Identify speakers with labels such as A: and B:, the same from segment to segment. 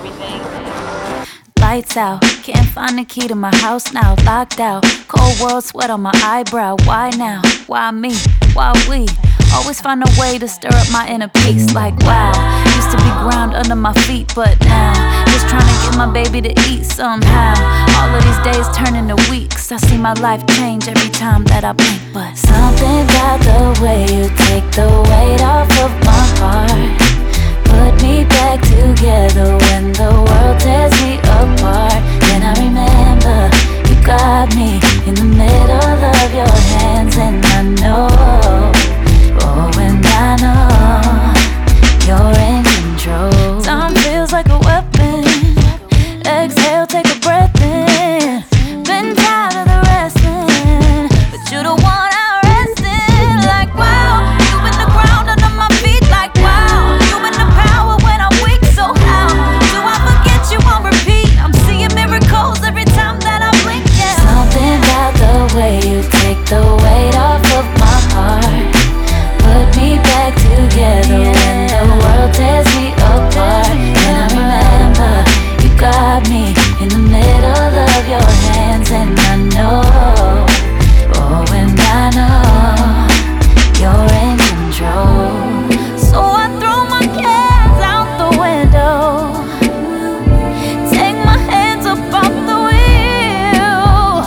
A: everything.
B: Lights out, can't find the key to my house now. Locked out, cold world, sweat on my eyebrow. Why now? Why me? Why we? Always find a way to stir up my inner peace. Like wow, used to be ground under my feet, but now just trying to get my baby to eat somehow. All of these days turn into weeks. I see my life change every time that I blink. But something about the way you take the weight off of my heart, put me back together when the world tears me apart. Then I remember you got me in the middle of your hands, and I know, oh, and I know you're in control. Time feels like a weapon. Exhale, take a breath in. Been tired of the wrestling, but you the one I'm resting. Like wow, you in the ground under my feet. Like wow, you in the power when I'm weak. So how do I forget you on repeat? I'm seeing miracles every time that I blink. Yeah. Something about the way you take the weight off of my heart, put me back together when the world tears me apart. And I remember you got me in the middle of your hands, and I know, oh, and I know you're in control. So I throw my cares out the window, take my hands up off the wheel,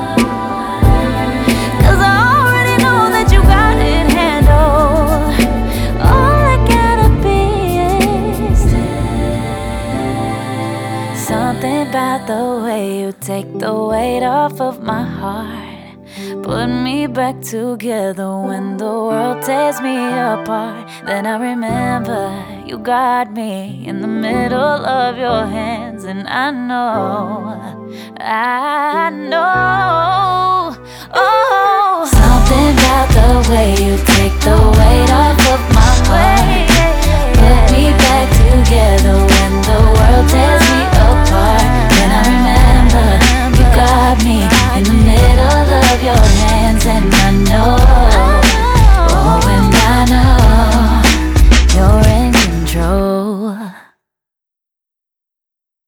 B: 'cause I already know that you got it handled. All I gotta be is something about the way you take the weight off of my heart, put me back together when the world tears me apart. Then I remember you got me in the middle of your hands, and I know